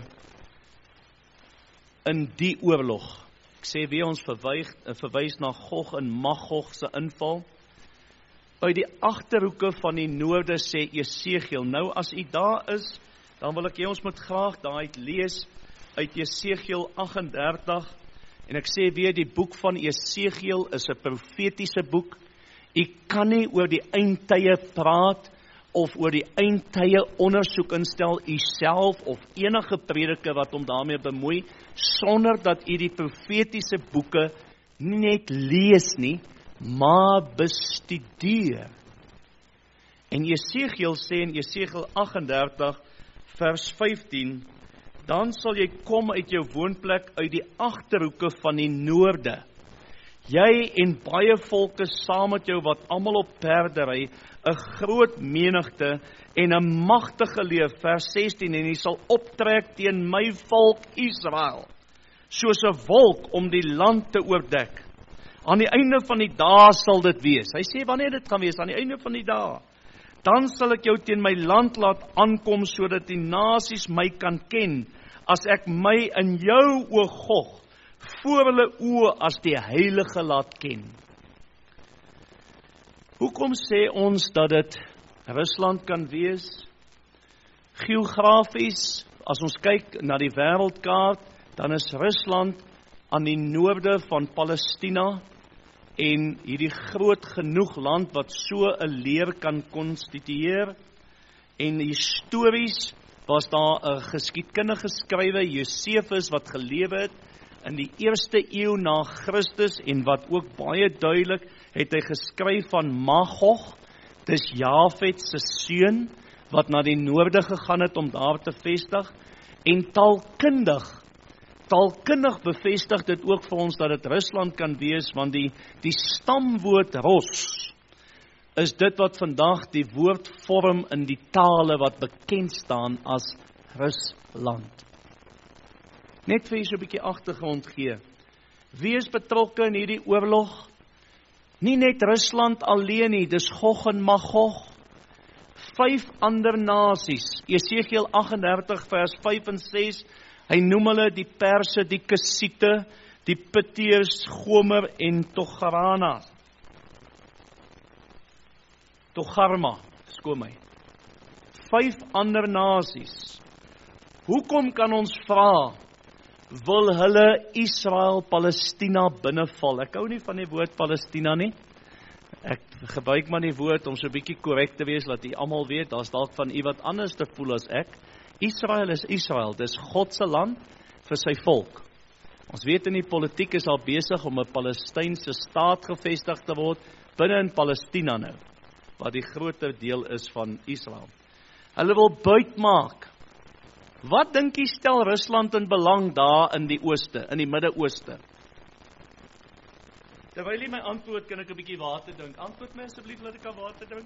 in die oorlog? Ek sê weer ons verwys, verwys na Gog en Magog se inval. By die agterhoeke van die noorde sê Jesegiel, nou as u daar is, dan wil ek jy ons moet graag daai lees uit Jesegiel agt en dertig, en ek sê weer, die boek van Jesegiel is 'n profetiese boek. U kan nie oor die eindtye praat, of oor die eindtye ondersoek instel, u self of enige prediker wat hom daarmee bemoei, sonder dat u die profetiese boeke nie net lees nie, maar bestudeer. En Jesegiel sê in Jesegiel agt en dertig vers vyftien, dan sal jy kom uit jou woonplek uit die agterhoeke van die noorde. Jy en baie volke saam met jou wat almal op perde ry, 'n groot menigte en 'n magtige leeu, vers sestien, en jy sal optrek teen my volk Israel, soos 'n wolk om die land te oordek. Aan die einde van die dae sal dit wees. Hy sê wanneer dit gaan wees, aan die einde van die dae. Dan sal ek jou teen my land laat aankom, sodat die nasies my kan ken, as ek my in jou, o Gog, voor hulle oë as die heilige laat ken. Hoekom sê ons dat dit Rusland kan wees? Geografies, as ons kyk na die wêreldkaart, dan is Rusland aan die noorde van Palestina, en hierdie groot genoeg land wat so 'n leer kan konstitueer. En histories was daar 'n geskiedkundige skrywer, Josefus, wat gelewe het in die eerste eeu na Christus, en wat ook baie duidelik het hy geskryf van Magog, dis Jafet se seun, wat na die noorde gegaan het om daar te vestig, en taalkundig, taalkundig bevestig dit ook vir ons dat dit Rusland kan wees, want die, die stamwoord Ros is dit wat vandag die woord vorm in die tale wat bekend staan as Rusland. Net vir jy so 'n bietjie agtergrond gee. Wie is betrokke in hierdie oorlog? Nie net Rusland alleen nie, dis Gog en Magog. Vyf ander nasies. Jesegiel agt en dertig vers vyf en ses, hy noem hulle die Perse, die Kusiete, die Piteërs, Gomer en Togarma. Togarma, skoon my. Vyf ander nasies. Hoekom kan ons vra, wil hulle Israel, Palestina binneval? Ek hou nie van die woord Palestina nie. Ek gebruik maar die woord om so 'n bietjie korrek te wees, laat u almal weet, daar's dalk van u wat anders te voel as ek. Israel is Israel, dis God se land vir sy volk. Ons weet in die politiek is al besig om 'n Palestynse staat gevestig te word binne in Palestina nou, wat die groter deel is van Israel. Hulle wil buit maak. Wat dink jy stel Rusland in belang daar in die ooste, in die Midde-Ooste? Terwyl jy my antwoord, kan ek 'n bietjie water drink. Antwoord my asseblief, laat ek kan water drink.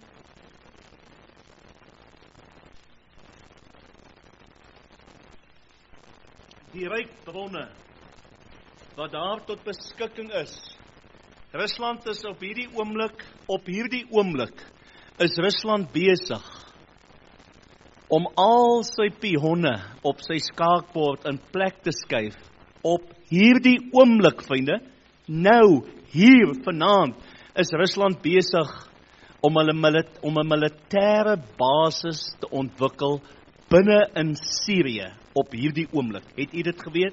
Die ryk bronne wat daar tot beskikking is. Rusland is op hierdie oomblik, op hierdie oomblik is Rusland besig om al sy pionne op sy skaakbord in plek te skuif. Op hierdie oomblik, vriende, nou, hier, vanaand, is Rusland besig om hulle milit- om 'n militêre basis te ontwikkel binne in Sirië op hierdie oomblik. Het u dit geweet?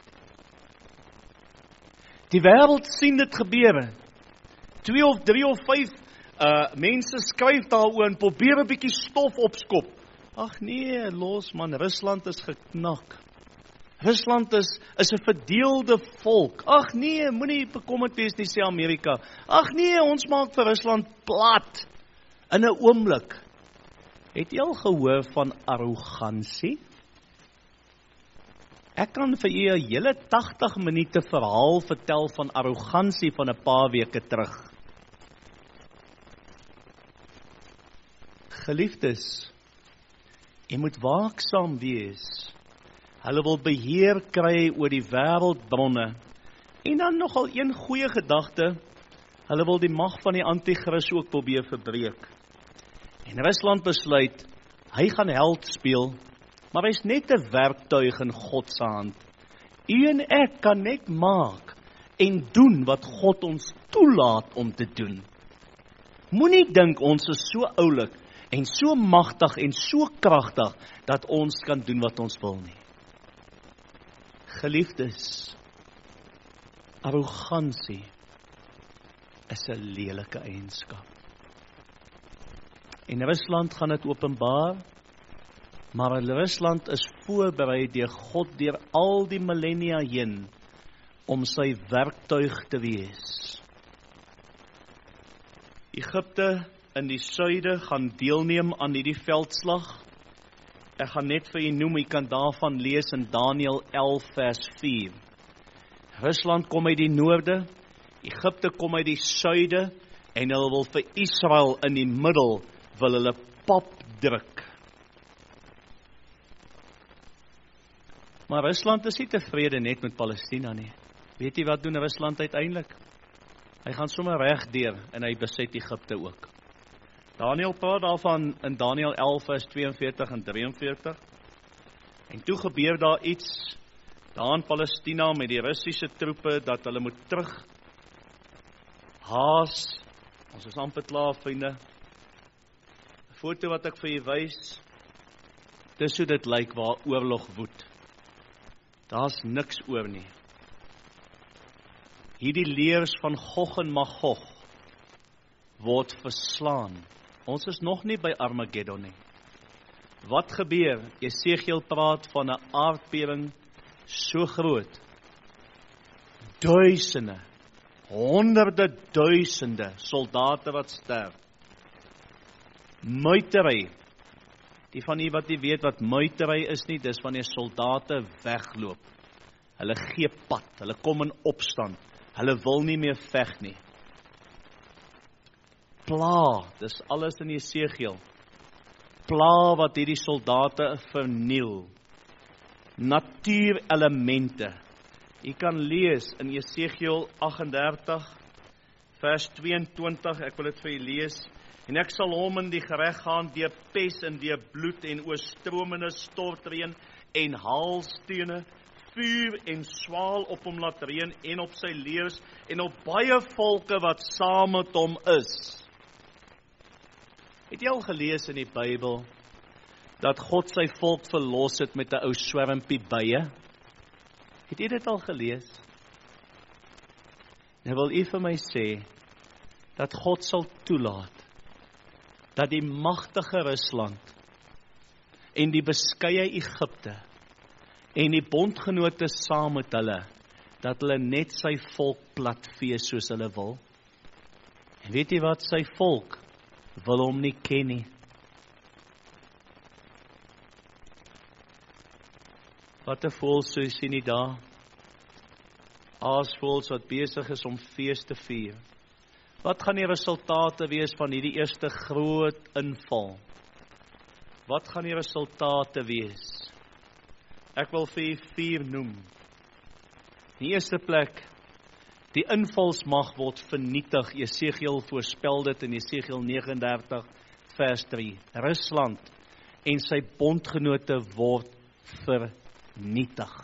Die wêreld sien dit gebeur. Twee of drie of vyf uh, mense skryf daaroor en probeer 'n bietjie stof opskop. Ag nee, los man, Rusland is geknak. Rusland is, is 'n verdeelde volk. Ag nee, moenie bekommerd wees nie, sê Amerika. Ag nee, ons maak vir Rusland plat in 'n oomblik. Het jy al gehoor van arrogansie? Ek kan vir u 'n hele tagtig minute verhaal vertel van arrogansie van 'n paar weke terug. Geliefdes, jy moet waaksaam wees. Hulle wil beheer kry oor die wêreldbronne. En dan nogal een goeie gedagte, hulle wil die mag van die anti-kris ook probeer verbreek. En Rusland besluit, Hy gaan held speel, maar hy's net 'n werktuig in God se hand. U en ek kan net maak en doen wat God ons toelaat om te doen. Moenie dink ons is so oulik en so magtig en so kragtig dat ons kan doen wat ons wil nie. Geliefdes, arrogansie is 'n lelike eienskap. En Rusland gaan dit openbaar, maar Rusland is voorberei deur God deur al die millennia heen om sy werktuig te wees. Egipte in die suide gaan deelneem aan hierdie veldslag. Ek gaan net vir u noem, u kan daarvan lees in Daniël elf vers vier. Rusland kom uit die noorde, Egipte kom uit die suide, en hulle wil vir Israel in die middel, wil hulle pap druk. Maar Rusland is nie tevrede net met Palestina nie. Weet jy wat doen Rusland uiteindelik? Hy gaan sommer reg deur en hy beset Egipte ook. Daniël praat daarvan in Daniël elf vers tweeënveertig en drieënveertig. En toe gebeur daar iets daar in Palestina met die Russiese troepe dat hulle moet terug haas. Ons is amper klaar, vriende. 'n Foto wat ek vir julle wys. Dis hoe dit lyk waar oorlog woed. Daar's niks oor nie. Hierdie leers van Gog en Magog word verslaan. Ons is nog nie by Armageddon nie. Wat gebeur? Jesegiel praat van 'n aardbewing so groot. Duisende, honderde duisende soldate wat sterf. Muitery. Die van u wat nie weet wat muitery is nie, dis wanneer soldate wegloop. Hulle gee pad, hulle kom in opstand. Hulle wil nie meer veg nie. Pla, dis alles in Jesegiel. Pla wat hierdie soldate verniel. Natuurelemente. Jy kan lees in Jesegiel agt en dertig, vers tweeëntwintig, ek wil dit vir u lees. En ek sal hom in die gereg gaan deur pes en deur bloed en oorstromende stortreën en haalstene, vuur en swaal op hom laat reën en op sy leers en op baie volke wat saam met hom is. Het jy al gelees in die Bybel dat God sy volk verlos het met 'n ou swermpie bye? Het jy dit al gelees? Nou wil u vir my sê dat God sal toelaat dat die magtige Rusland en die beskeie Egipte en die bondgenote saam met hulle, dat hulle net sy volk platvee soos hulle wil. En weet jy wat, sy volk wil hom nie ken nie. Wat 'n voël so sien jy daar? Aasvoëls wat besig is om fees te vier. Wat gaan die resultate wees van hierdie eerste groot inval? Wat gaan die resultate wees? Ek wil vir julle vier noem. In die eerste plek, die invalsmag word vernietig. Jesegiel voorspel dit in Jesegiel nege en dertig vers drie. Rusland en sy bondgenote word vernietig.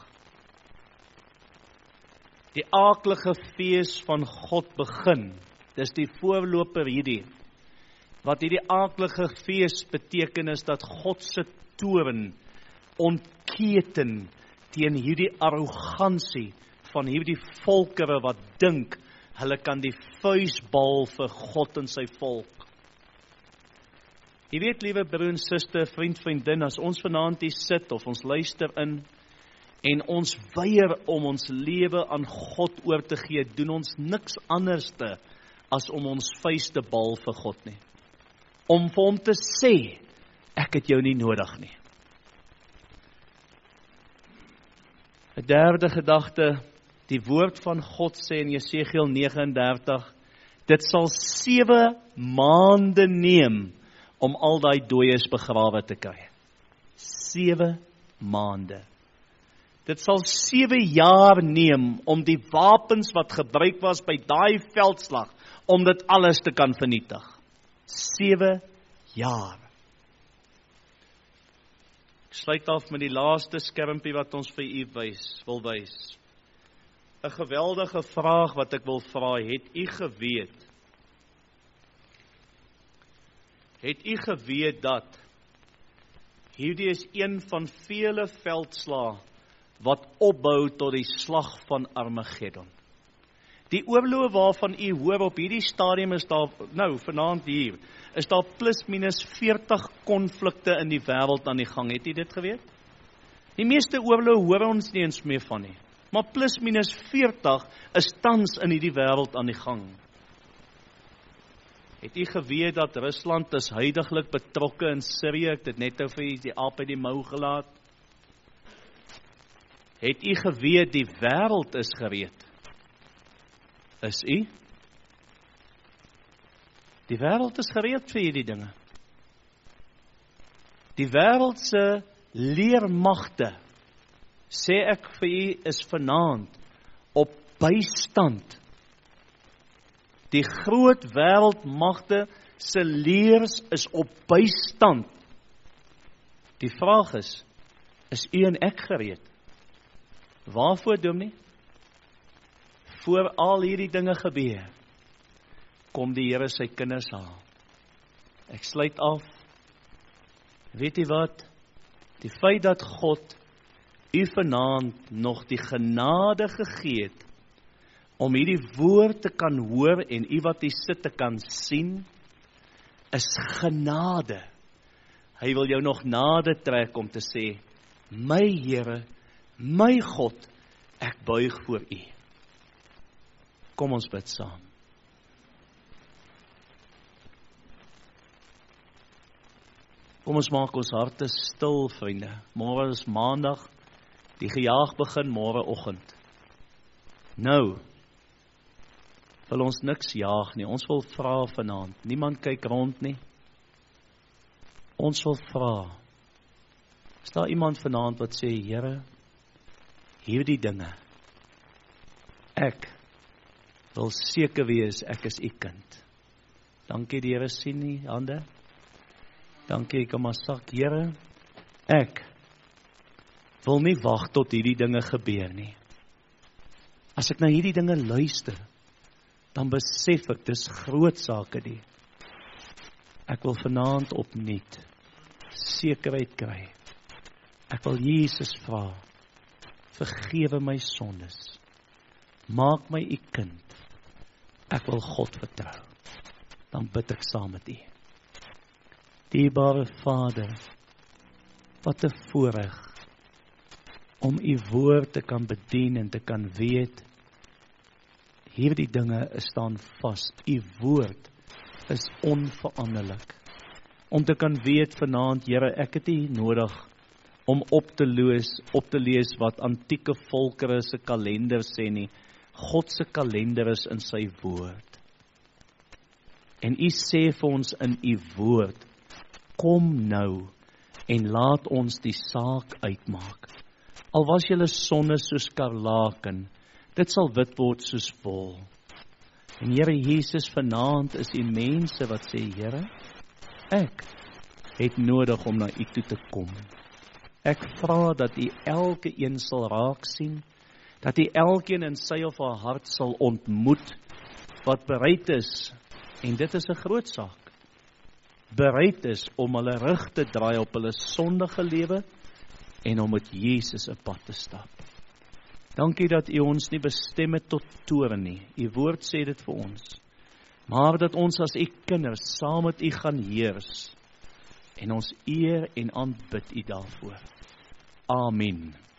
Die aaklige fees van God begin. Dis die voorloper hierdie. Wat hierdie aaklige fees beteken is dat God se toorn ontketen teen hierdie arrogansie van hierdie volkere wat dink hulle kan die vuisbal vir God en sy volk. Jy weet, liewe broer en suster, vriend, vriendin, as ons vanaand hier sit of ons luister in en ons weier om ons lewe aan God oor te gee, doen ons niks anderste as om ons vuis te bal vir God nie. Om vir hom te sê, ek het jou nie nodig nie. 'n Derde gedagte, die woord van God sê in Jesegiel nege en dertig, dit sal sewe maande neem om al daai dooies begrawe te kry. Sewe maande. Dit sal sewe jaar neem om die wapens wat gebruik was by daai veldslag, om dit alles te kan vernietig. Sewe jaar. Sluit af met die laaste skermpie wat ons vir u wys, wil wys. 'n Geweldige vraag wat ek wil vra, het u geweet? Het u geweet dat hierdie is een van vele veldslae wat opbou tot die slag van Armageddon? Die oorloë waarvan u hoor op hierdie stadium is daar, nou vanaand hier, is daar plus minus veertig konflikte in die wêreld aan die gang. Het u dit geweet? Die meeste oorloë hoor ons nie eens meer van nie. Maar plus minus veertig is tans in hierdie wêreld aan die gang. Het u geweet dat Rusland is huidiglik betrokke in Sirië? Ek het net nou vir u die aap uit die mou gelaat. Het u geweet die wêreld is gereed? Is u? Die wêreld is gereed vir hierdie dinge. Die wêreld se leermagte, sê ek vir u, is vanaand op bystand. Die groot wêreldmagte se leers is op bystand. Die vraag is, is u en ek gereed? Waarvoor, dominee? Voor al hierdie dinge gebeur, kom die Here sy kinders haal. Ek sluit af. Weet jy wat? Die feit dat God u vanaand nog die genade gegee het om hierdie woord te kan hoor en u wat u sit te kan sien, is genade. Hy wil jou nog nader trek om te sê, my Here, my God, ek buig voor u. Kom ons bid saam. Kom ons maak ons harte stil, vriende. Môre is maandag, die gejaag begin môreoggend. Nou, wil ons niks jaag nie, ons wil vra vanaand, niemand kyk rond nie. Ons wil vra, is daar iemand vanaand wat sê, Here, hierdie dinge, ek wil seker wees, ek is u kind. Dankie die Here, sien nie hande. Dankie, ek kan maar sak, Here, ek wil nie wag tot hierdie dinge gebeur nie. As ek na hierdie dinge luister, dan besef ek, dis groot sake die. Ek wil vanaand opnuut sekerheid kry. Ek wil Jesus vra, vergewe my sondes, maak my u kind. Ek wil God vertrou. Dan bid ek saam met u. Dierbare Vader, wat 'n voorreg om u woord te kan bedien en te kan weet, hierdie dinge staan vas. U woord is onveranderlik. Om te kan weet vanaand, Here, ek het u nodig om op te lees, op te lees wat antieke volkere se kalender sê nie. God se kalender is in sy woord. En u sê vir ons in u woord, kom nou en laat ons die saak uitmaak. Al was julle sonde soos skarlaken, dit sal wit word soos wol. En Here Jesus, vanaand is u mense wat sê, Here, ek het nodig om na u toe te kom. Ek vra dat u elke een sal raak sien, dat u elkeen in sy of haar hart sal ontmoet, wat bereid is, en dit is 'n groot saak, bereid is om hulle rug te draai op hulle sondige lewe, en om met Jesus 'n pad te stap. Dankie dat u ons nie bestem het tot toorn nie, u woord sê dit vir ons, maar dat ons as u kinders saam met u gaan heers, en ons eer en aanbid u daarvoor. Amen.